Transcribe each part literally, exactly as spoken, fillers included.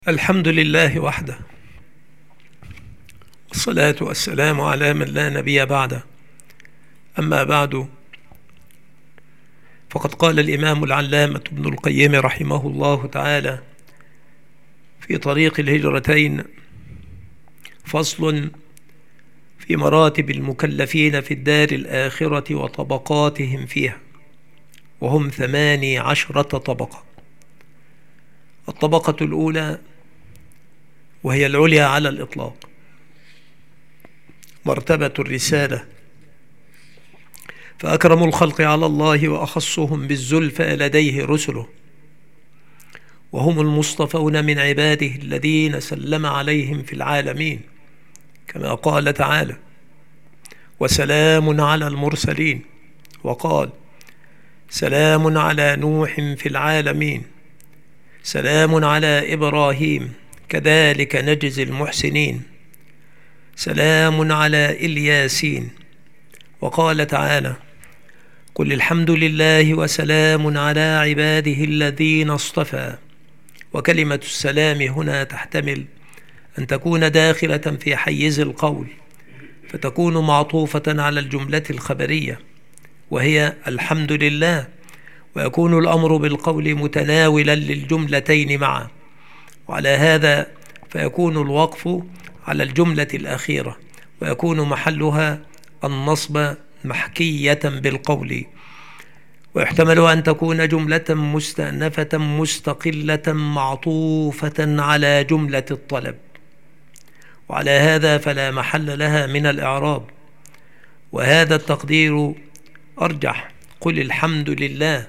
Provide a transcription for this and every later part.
الحمد لله وحده، والصلاة والسلام على من لا نبي بعده. أما بعد، فقد قال الإمام العلامة ابن القيم رحمه الله تعالى في طريق الهجرتين: فصل في مراتب المكلفين في الدار الآخرة وطبقاتهم فيها، وهم ثماني عشرة طبقة. الطبقة الأولى وهي العليا على الإطلاق، مرتبة الرسالة، فأكرم الخلق على الله وأخصهم بالزلفى لديه رسله، وهم المصطفون من عباده الذين سلم عليهم في العالمين، كما قال تعالى: وسلام على المرسلين، وقال: سلام على نوح في العالمين، سلام على إبراهيم كذلك نجزي المحسنين، سلام على الياسين. وقال تعالى: قل الحمد لله وسلام على عباده الذين اصطفى. وكلمة السلام هنا تحتمل أن تكون داخلة في حيز القول، فتكون معطوفة على الجملة الخبرية وهي الحمد لله، ويكون الأمر بالقول متناولا للجملتين معا، وعلى هذا فيكون الوقف على الجملة الأخيرة، ويكون محلها النصب محكية بالقول. ويحتمل أن تكون جملة مستأنفة مستقلة معطوفة على جملة الطلب، وعلى هذا فلا محل لها من الإعراب، وهذا التقدير أرجح: قل الحمد لله،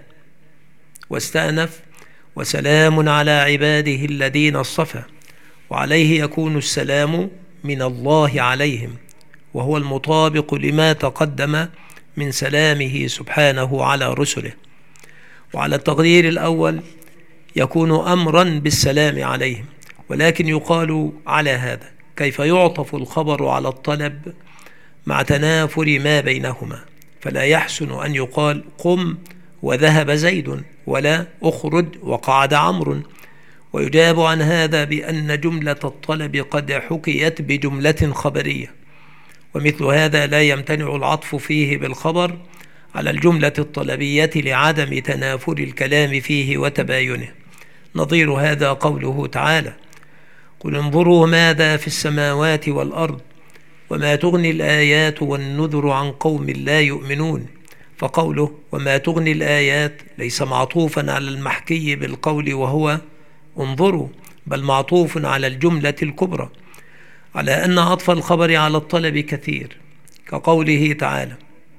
واستأنف: وسلام على عباده الذين اصطفى، وعليه يكون السلام من الله عليهم، وهو المطابق لما تقدم من سلامه سبحانه على رسله. وعلى التقدير الأول يكون أمرا بالسلام عليهم، ولكن يقال على هذا: كيف يعطف الخبر على الطلب مع تنافر ما بينهما؟ فلا يحسن أن يقال قم وذهب زيد، ولا أخرج وقعد عمرو. ويجاب عن هذا بأن جملة الطلب قد حكيت بجملة خبرية، ومثل هذا لا يمتنع العطف فيه بالخبر على الجملة الطلبية لعدم تنافر الكلام فيه وتباينه. نظير هذا قوله تعالى: قل انظروا ماذا في السماوات والأرض وما تغني الآيات والنذر عن قوم لا يؤمنون. فقوله وما تغني الآيات ليس معطوفا على المحكي بالقول وهو انظروا، بل معطوف على الجملة الكبرى، على أن عطف الخبر على الطلب كثير، كقوله تعالى: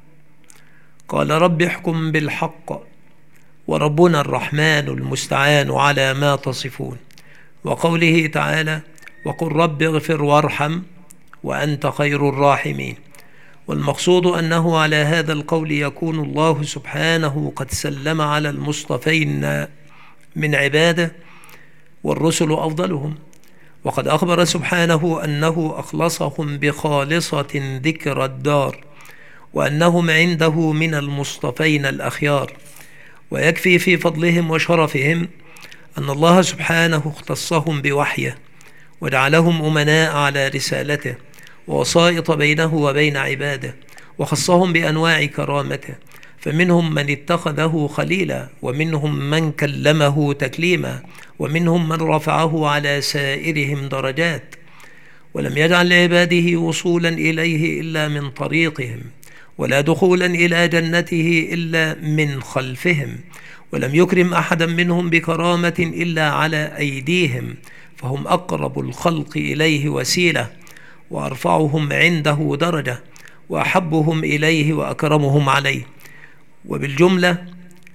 قال رب احكم بالحق وربنا الرحمن المستعان على ما تصفون. وقوله تعالى: وقل رب اغفر وارحم وأنت خير الراحمين. والمقصود أنه على هذا القول يكون الله سبحانه قد سلم على المصطفين من عباده، والرسل أفضلهم، وقد أخبر سبحانه أنه أخلصهم بخالصة ذكر الدار، وأنهم عنده من المصطفين الأخيار. ويكفي في فضلهم وشرفهم أن الله سبحانه اختصهم بوحيه، وجعلهم أمناء على رسالته، ووسائط بينه وبين عباده، وخصهم بأنواع كرامته، فمنهم من اتخذه خليلا، ومنهم من كلمه تكليما، ومنهم من رفعه على سائرهم درجات، ولم يجعل لعباده وصولا إليه إلا من طريقهم، ولا دخولا إلى جنته إلا من خلفهم، ولم يكرم أحدا منهم بكرامة إلا على أيديهم، فهم أقرب الخلق إليه وسيلة، وأرفعهم عنده درجة، وأحبهم إليه وأكرمهم عليه. وبالجملة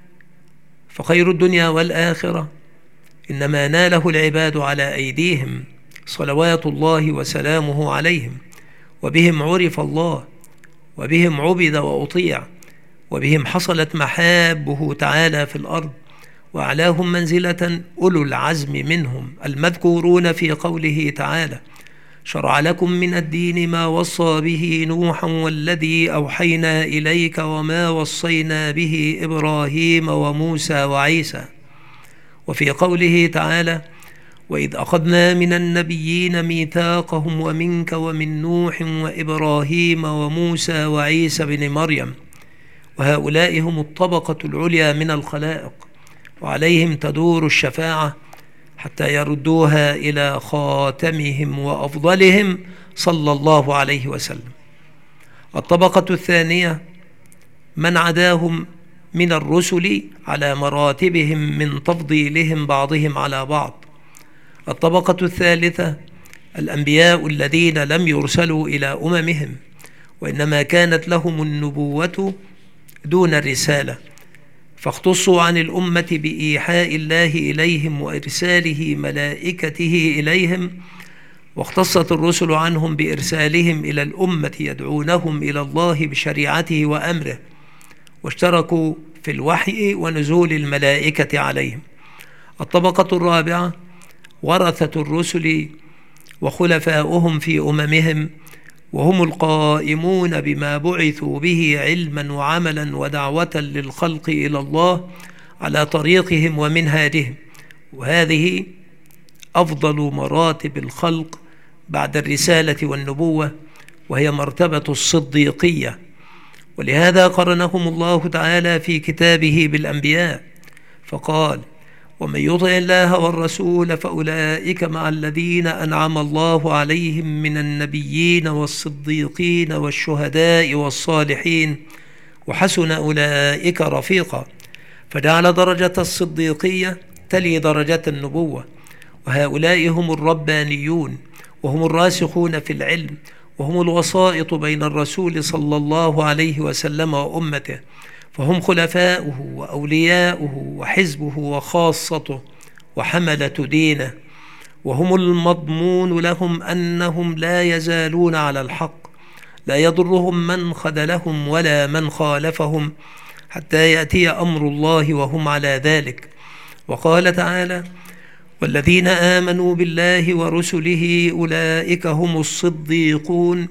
فخير الدنيا والآخرة إنما ناله العباد على أيديهم صلوات الله وسلامه عليهم، وبهم عرف الله، وبهم عبد وأطيع، وبهم حصلت محابه تعالى في الأرض، وأعلاهم منزلة أولو العزم منهم المذكورون في قوله تعالى: شرع لكم من الدين ما وصى به نوحا والذي أوحينا إليك وما وصينا به إبراهيم وموسى وعيسى. وفي قوله تعالى: وإذ أخذنا من النبيين ميثاقهم ومنك ومن نوح وإبراهيم وموسى وعيسى بن مريم وهؤلاء هم الطبقة العليا من الخلائق، وعليهم تدور الشفاعة حتى يردوها إلى خاتمهم وأفضلهم صلى الله عليه وسلم. الطبقة الثانية من عداهم من الرسل على مراتبهم من تفضيلهم بعضهم على بعض. الطبقة الثالثة الأنبياء الذين لم يرسلوا إلى أممهم، وإنما كانت لهم النبوة دون الرسالة، فاختصوا عن الأمة بإيحاء الله إليهم وإرساله ملائكته إليهم، واختصت الرسل عنهم بإرسالهم إلى الأمة يدعونهم إلى الله بشريعته وأمره، واشتركوا في الوحي ونزول الملائكة عليهم. الطبقة الرابعة ورثة الرسل وخلفاؤهم في أممهم، وهم القائمون بما بعثوا به علما وعملا ودعوة للخلق إلى الله على طريقهم ومنهاجهم، وهذه أفضل مراتب الخلق بعد الرسالة والنبوة، وهي مرتبة الصديقية. ولهذا قرنهم الله تعالى في كتابه بالأنبياء فقال: ومن يطع الله والرسول فأولئك مع الذين أنعم الله عليهم من النبيين والصديقين والشهداء والصالحين وحسن أولئك رفيقا. فجعل درجة الصديقية تلي درجة النبوة، وهؤلاء هم الربانيون، وهم الراسخون في العلم، وهم الوسائط بين الرسول صلى الله عليه وسلم وأمته، فهم خلفاؤه وأولياؤه وحزبه وخاصته وحملة دينه، وهم المضمون لهم أنهم لا يزالون على الحق، لا يضرهم من خذلهم ولا من خالفهم حتى يأتي أمر الله وهم على ذلك. وقال تعالى: والذين آمنوا بالله ورسله أولئك هم الصديقون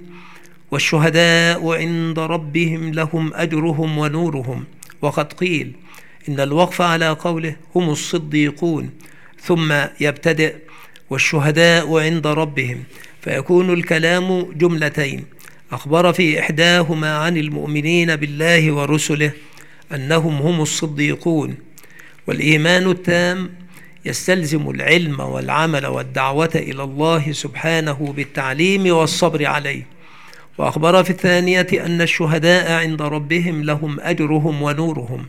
والشهداء عند ربهم لهم أجرهم ونورهم. وقد قيل إن الوقف على قوله هم الصديقون ثم يبتدئ والشهداء عند ربهم، فيكون الكلام جملتين، أخبر في إحداهما عن المؤمنين بالله ورسله أنهم هم الصديقون، والإيمان التام يستلزم العلم والعمل والدعوة إلى الله سبحانه بالتعليم والصبر عليه. وأخبر في الثانية أن الشهداء عند ربهم لهم أجرهم ونورهم،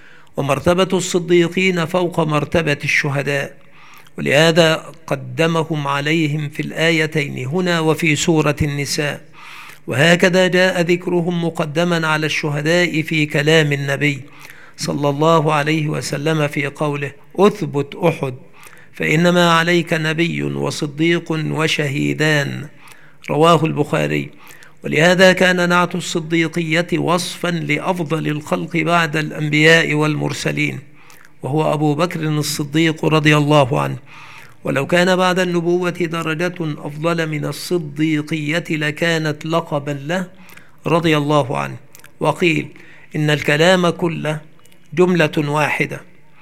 ومرتبة الصديقين فوق مرتبة الشهداء، ولهذا قدمهم عليهم في الآيتين هنا وفي سورة النساء. وهكذا جاء ذكرهم مقدما على الشهداء في كلام النبي صلى الله عليه وسلم في قوله: أثبت أحد فإنما عليك نبي وصديق وشهيدان، رواه البخاري. ولهذا كان نعت الصديقية وصفا لأفضل الخلق بعد الأنبياء والمرسلين، وهو أبو بكر الصديق رضي الله عنه. ولو كان بعد النبوة درجة أفضل من الصديقية لكانت لقبا له رضي الله عنه. وقيل إن الكلام كله جملة واحدة.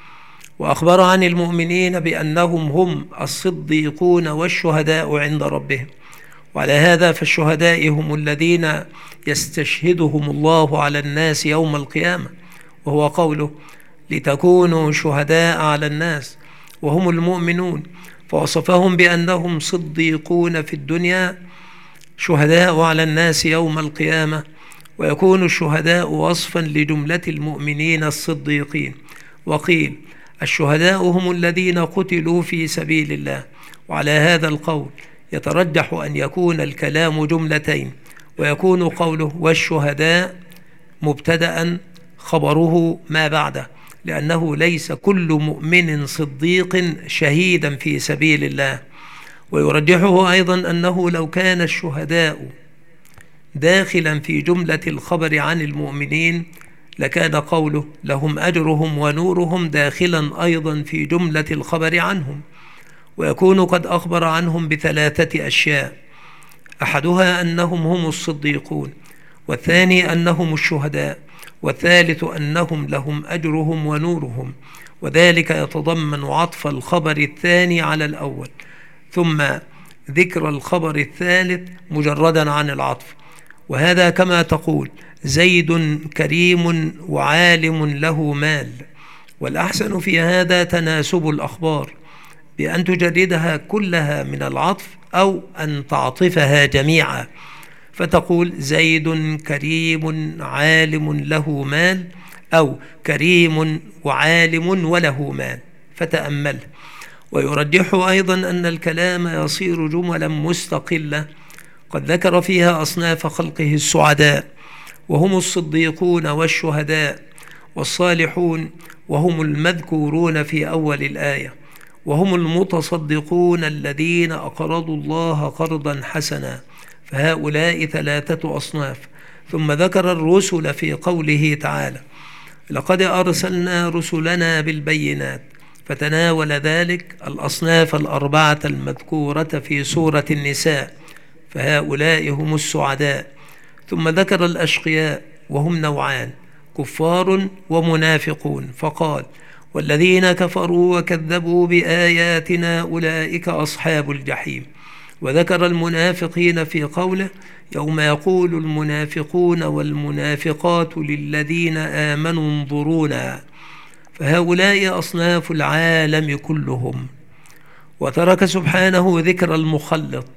وأخبر عن المؤمنين بأنهم هم الصديقون والشهداء عند ربهم، وعلى هذا فالشهداء هم الذين يستشهدهم الله على الناس يوم القيامة، وهو قوله: لتكونوا شهداء على الناس، وهم المؤمنون، فوصفهم بأنهم صديقون في الدنيا شهداء على الناس يوم القيامة، ويكون الشهداء وصفا لجملة المؤمنين الصديقين. وقيل الشهداء هم الذين قتلوا في سبيل الله. وعلى هذا القول يترجح أن يكون الكلام جملتين، ويكون قوله والشهداء مبتدأ خبره ما بعده، لأنه ليس كل مؤمن صديق شهيدا في سبيل الله. ويرجحه أيضا أنه لو كان الشهداء داخلا في جملة الخبر عن المؤمنين لكان قوله لهم أجرهم ونورهم داخلا أيضا في جملة الخبر عنهم، ويكون قد أخبر عنهم بثلاثة أشياء: أحدها أنهم هم الصديقون، والثاني أنهم الشهداء، والثالث أنهم لهم أجرهم ونورهم. وذلك يتضمن عطف الخبر الثاني على الأول ثم ذكر الخبر الثالث مجردا عن العطف، وهذا كما تقول زيد كريم وعالم له مال. والأحسن في هذا تناسب الأخبار بأن تجردها كلها من العطف أو أن تعطفها جميعا، فتقول زيد كريم عالم له مال، أو كريم وعالم وله مال، فتأمل. ويرجح أيضا أن الكلام يصير جملا مستقلة قد ذكر فيها أصناف خلقه السعداء، وهم الصديقون والشهداء والصالحون، وهم المذكورون في أول الآية، وهم المتصدقون الذين أقرضوا الله قرضا حسنا، فهؤلاء ثلاثة أصناف. ثم ذكر الرسل في قوله تعالى لقد أرسلنا رسلنا بالبينات، فتناول ذلك الأصناف الأربعة المذكورة في سورة النساء، فهؤلاء هم السعداء. ثم ذكر الأشقياء وهم نوعان، كفار ومنافقون، فقال والذين كفروا وكذبوا بآياتنا أولئك أصحاب الجحيم. وذكر المنافقين في قوله يوم يقول المنافقون والمنافقات للذين آمنوا انظرونا، فهؤلاء أصناف العالم كلهم. وترك سبحانه ذكر المخلط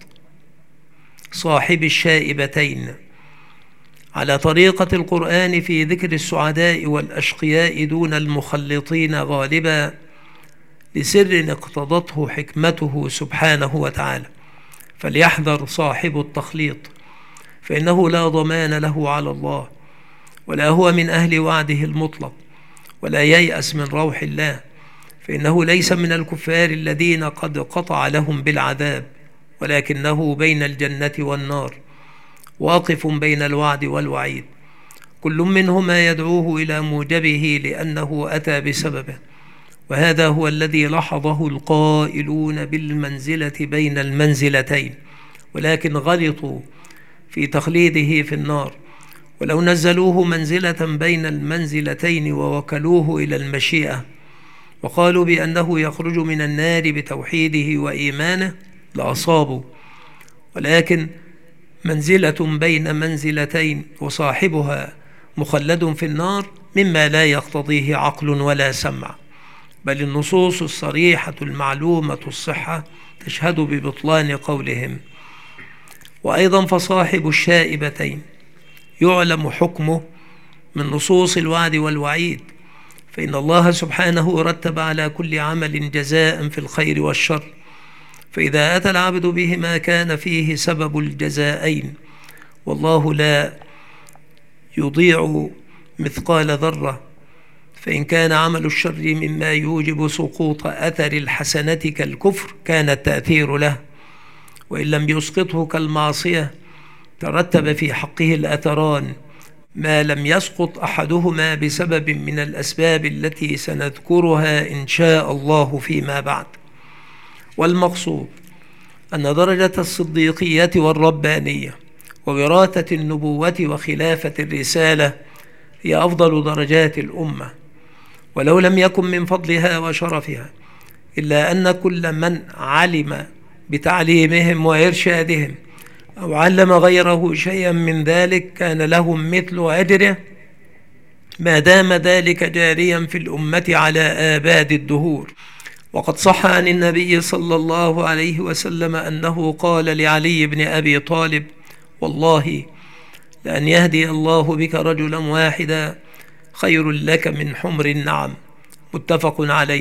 صاحب الشائبتين على طريقة القرآن في ذكر السعداء والأشقياء دون المخلطين غالبا، لسر اقتضته حكمته سبحانه وتعالى. فليحذر صاحب التخليط، فإنه لا ضمان له على الله، ولا هو من أهل وعده المطلق، ولا ييأس من روح الله، فإنه ليس من الكفار الذين قد قطع لهم بالعذاب، ولكنه بين الجنة والنار، واقف بين الوعد والوعيد، كل منهما يدعوه إلى موجبه لأنه أتى بسببه. وهذا هو الذي لاحظه القائلون بالمنزلة بين المنزلتين، ولكن غلطوا في تخليده في النار. ولو نزلوه منزلة بين المنزلتين ووكلوه إلى المشيئة وقالوا بأنه يخرج من النار بتوحيده وإيمانه لأصابوا، ولكن منزلة بين منزلتين وصاحبها مخلد في النار مما لا يقتضيه عقل ولا سمع، بل النصوص الصريحة المعلومة الصحة تشهد ببطلان قولهم. وأيضا فصاحب الشائبتين يعلم حكمه من نصوص الوعد والوعيد، فإن الله سبحانه رتب على كل عمل جزاء في الخير والشر، فإذا أتى العبد بهما كان فيه سبب الجزائين، والله لا يضيع مثقال ذرة. فإن كان عمل الشر مما يوجب سقوط أثر الحسنة كالكفر كان التأثير له، وإن لم يسقطه كالمعصية ترتب في حقه الأثران ما لم يسقط أحدهما بسبب من الأسباب التي سنذكرها إن شاء الله فيما بعد. والمقصود أن درجة الصديقية والربانية ووراثة النبوة وخلافة الرسالة هي أفضل درجات الأمة، ولو لم يكن من فضلها وشرفها إلا أن كل من علم بتعليمهم وإرشادهم أو علم غيره شيئا من ذلك كان لهم مثل أجره ما دام ذلك جاريا في الأمة على آباد الدهور. وقد صح عن النبي صلى الله عليه وسلم أنه قال لعلي بن أبي طالب والله لأن يهدي الله بك رجلا واحدا خير لك من حمر النعم، متفق عليه.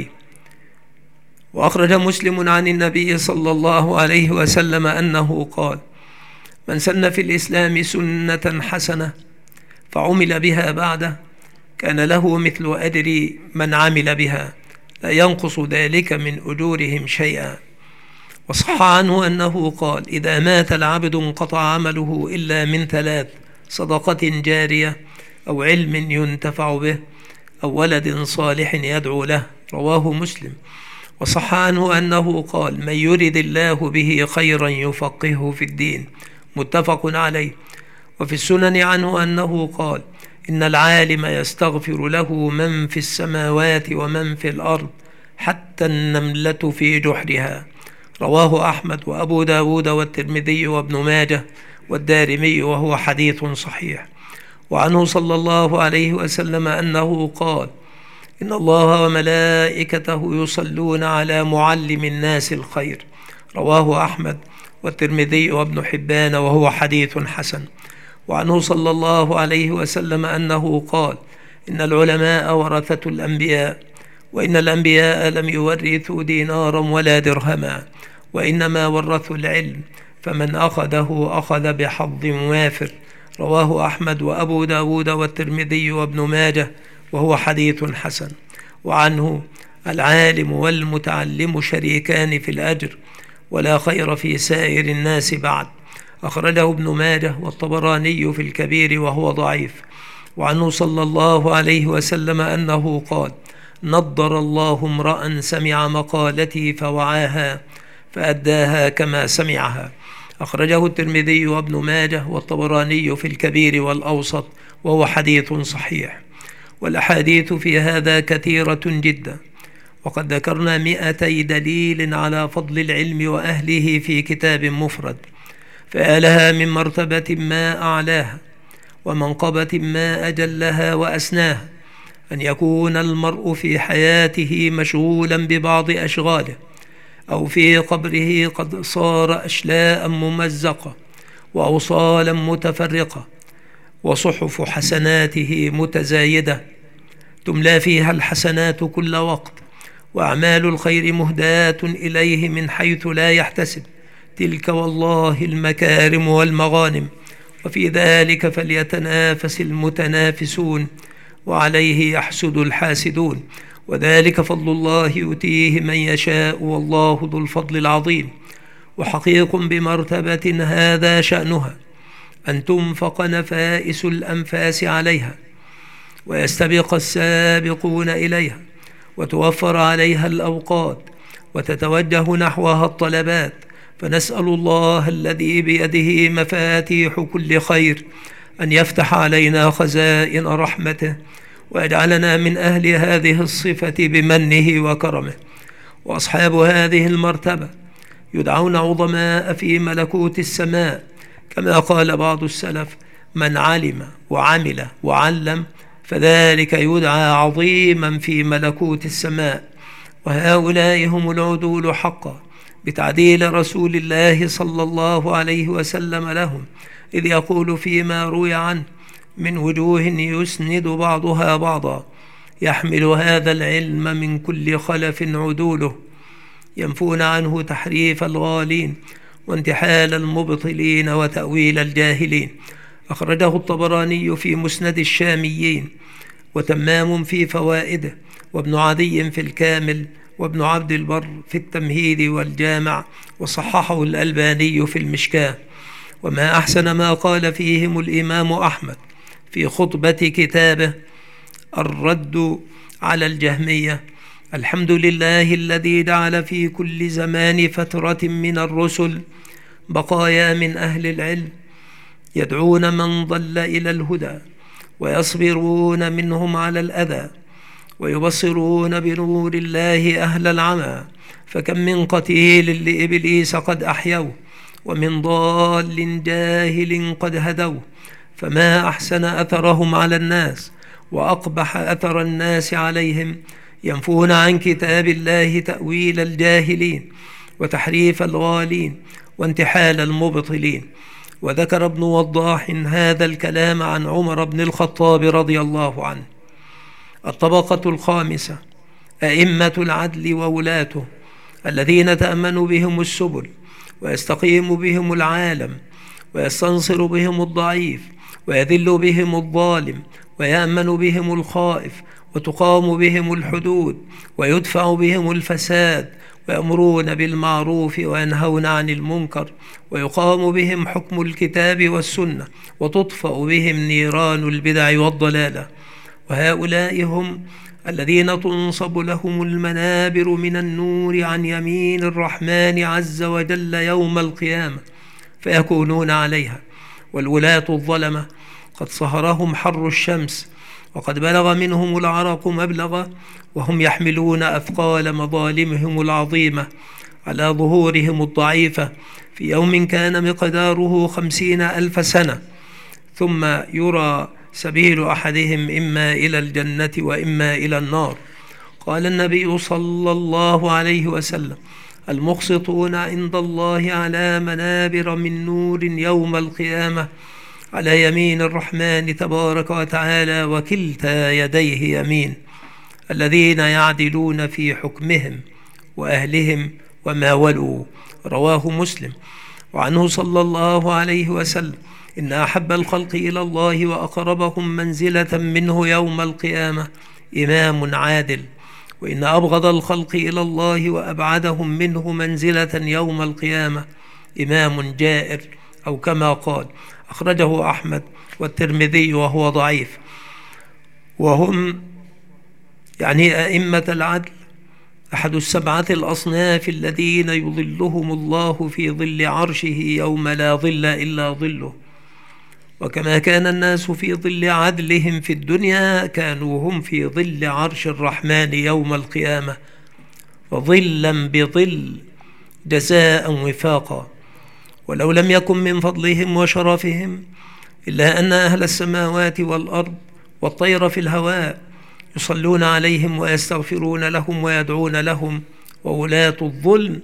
وأخرج مسلم عن النبي صلى الله عليه وسلم أنه قال من سن في الإسلام سنة حسنة فعمل بها بعده كان له مثل أجر من عمل بها لا ينقص ذلك من أجورهم شيئا. وصح عنه أنه قال إذا مات العبد انقطع عمله إلا من ثلاث: صدقة جارية أو علم ينتفع به أو ولد صالح يدعو له، رواه مسلم. وصح عنه أنه قال من يرد الله به خيرا يفقهه في الدين، متفق عليه. وفي السنن عنه أنه قال إن العالم يستغفر له من في السماوات ومن في الأرض حتى النملة في جحرها. رواه أحمد وأبو داود والترمذي وابن ماجه والدارمي، وهو حديث صحيح. وعنه صلى الله عليه وسلم أنه قال: إن الله وملائكته يصلون على معلم الناس الخير. رواه أحمد والترمذي وابن حبان، وهو حديث حسن. وعنه صلى الله عليه وسلم أنه قال: إن العلماء ورثة الأنبياء، وإن الأنبياء لم يورثوا دينارا ولا درهما، وإنما ورثوا العلم، فمن أخذه أخذ بحظ وافر. رواه أحمد وأبو داود والترمذي وابن ماجه، وهو حديث حسن. وعنه: العالم والمتعلم شريكان في الأجر، ولا خير في سائر الناس بعد. أخرجه ابن ماجه والطبراني في الكبير، وهو ضعيف. وعنه صلى الله عليه وسلم أنه قال: نضر الله امرأ سمع مقالتي فوعاها فأداها كما سمعها. أخرجه الترمذي وابن ماجه والطبراني في الكبير والأوسط، وهو حديث صحيح. والأحاديث في هذا كثيرة جدا، وقد ذكرنا مئتي دليل على فضل العلم وأهله في كتاب مفرد، فيا لها من مرتبة ما أعلاها، ومنقبة ما أجلها وأسناها، أن يكون المرء في حياته مشغولا ببعض أشغاله، أو في قبره قد صار أشلاء ممزقة وأوصالا متفرقة، وصحف حسناته متزايدة تملى فيها الحسنات كل وقت، وأعمال الخير مهداة إليه من حيث لا يحتسب. تلك والله المكارم والمغانم، وفي ذلك فليتنافس المتنافسون، وعليه يحسد الحاسدون، وذلك فضل الله يؤتيه من يشاء، والله ذو الفضل العظيم. وحقيق بمرتبة هذا شأنها أن تنفق نفائس الأنفاس عليها، ويستبق السابقون إليها، وتوفر عليها الأوقات، وتتوجه نحوها الطلبات. فنسأل الله الذي بيده مفاتيح كل خير أن يفتح علينا خزائن رحمته، ويجعلنا من أهل هذه الصفة بمنه وكرمه. وأصحاب هذه المرتبة يدعون عظماء في ملكوت السماء، كما قال بعض السلف: من علم وعمل وعلم فذلك يدعى عظيما في ملكوت السماء. وهؤلاء هم العدول حقا، بتعديل رسول الله صلى الله عليه وسلم لهم، إذ يقول فيما روي عنه: من وجوه يسند بعضها بعضا، يحمل هذا العلم من كل خلف عدوله، ينفون عنه تحريف الغالين، وانتحال المبطلين، وتأويل الجاهلين. أخرجه الطبراني في مسند الشاميين، وتمام في فوائده، وابن عدي في الكامل، وابن عبد البر في التمهيد والجامع، وصححه الألباني في المشكاة. وما أحسن ما قال فيهم الإمام أحمد في خطبة كتابه الرد على الجهمية: الحمد لله الذي جعل في كل زمان فترة من الرسل بقايا من أهل العلم يدعون من ضل إلى الهدى، ويصبرون منهم على الأذى، ويبصرون بنور الله أهل العمى. فكم من قتيل لإبليس قد أحيوه، ومن ضال جاهل قد هدوه، فما أحسن أثرهم على الناس، وأقبح أثر الناس عليهم. ينفون عن كتاب الله تأويل الجاهلين، وتحريف الغالين، وانتحال المبطلين. وذكر ابن وضاح هذا الكلام عن عمر بن الخطاب رضي الله عنه. الطبقة الخامسة: أئمة العدل وولاته، الذين تأمن بهم السبل، ويستقيم بهم العالم، ويستنصر بهم الضعيف، ويذل بهم الظالم، ويأمن بهم الخائف، وتقام بهم الحدود، ويدفع بهم الفساد، ويأمرون بالمعروف وينهون عن المنكر، ويقام بهم حكم الكتاب والسنة، وتطفأ بهم نيران البدع والضلالة. وهؤلاء هم الذين تنصب لهم المنابر من النور عن يمين الرحمن عز وجل يوم القيامة، فيكونون عليها. والولاة الظلمة قد صهرهم حر الشمس، وقد بلغ منهم العرق مبلغ، وهم يحملون أثقال مظالمهم العظيمة على ظهورهم الضعيفة في يوم كان مقداره خمسين ألف سنة، ثم يرى سبيل أحدهم إما إلى الجنة وإما إلى النار. قال النبي صلى الله عليه وسلم: المقسطون عند الله على منابر من نور يوم القيامة على يمين الرحمن تبارك وتعالى، وكلتا يديه يمين، الذين يعدلون في حكمهم وأهلهم وما ولوا. رواه مسلم. وعنه صلى الله عليه وسلم: إن أحب الخلق إلى الله وأقربهم منزلة منه يوم القيامة إمام عادل، وإن أبغض الخلق إلى الله وأبعدهم منه منزلة يوم القيامة إمام جائر، أو كما قال. أخرجه أحمد والترمذي وهو ضعيف. وهم يعني أئمة العدل أحد السبعة الأصناف الذين يظلهم الله في ظل عرشه يوم لا ظل إلا ظله. وكما كان الناس في ظل عدلهم في الدنيا، كانوا هم في ظل عرش الرحمن يوم القيامة، وظلا بظل جزاء وفاقا. ولو لم يكن من فضلهم وشرفهم إلا أن أهل السماوات والأرض والطير في الهواء يصلون عليهم ويستغفرون لهم ويدعون لهم، وولاة الظلم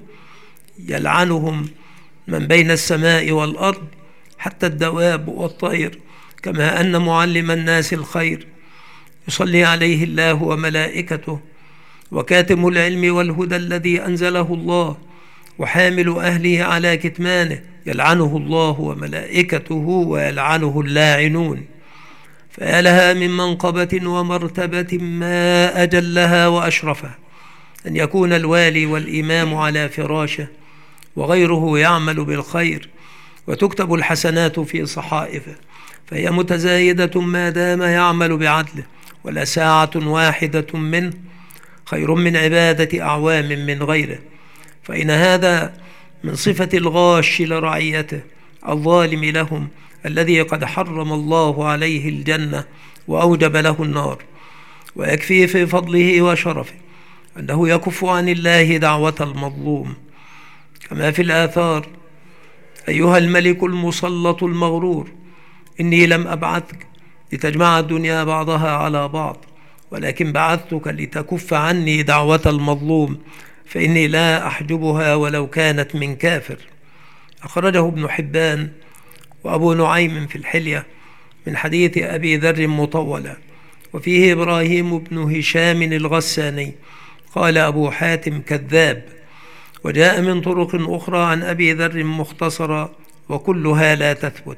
يلعنهم من بين السماء والأرض حتى الدواب والطير. كما أن معلم الناس الخير يصلي عليه الله وملائكته، وكاتم العلم والهدى الذي أنزله الله وحامل أهله على كتمانه يلعنه الله وملائكته ويلعنه اللاعنون. فيا لها من منقبة ومرتبة ما أجلها وأشرفها أن يكون الوالي والإمام على فراشه وغيره يعمل بالخير وتكتب الحسنات في صحائفه، فهي متزايدة ما دام يعمل بعدله، ولا ساعة واحدة منه خير من عبادة أعوام من غيره. فإن هذا من صفة الغاش لرعيته الظالم لهم، الذي قد حرم الله عليه الجنة وأوجب له النار. ويكفي في فضله وشرفه أنه يكف عن الله دعوة المظلوم، كما في الآثار: أيها الملك المسلط المغرور، إني لم أبعثك لتجمع الدنيا بعضها على بعض، ولكن بعثتك لتكف عني دعوة المظلوم، فإني لا أحجبها ولو كانت من كافر. أخرجه ابن حبان وأبو نعيم في الحلية من حديث أبي ذر مطولا. وفيه إبراهيم بن هشام الغساني قال أبو حاتم كذاب، وجاء من طرق أخرى عن أبي ذر مختصرا، وكلها لا تثبت.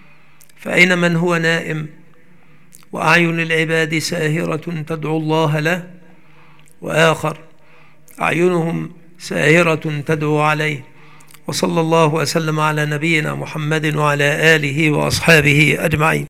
فأين من هو نائم وأعين العباد ساهرة تدعو الله له، وآخر أعينهم ساهرة تدعو عليه. وصلى الله وسلم على نبينا محمد وعلى آله وأصحابه أجمعين.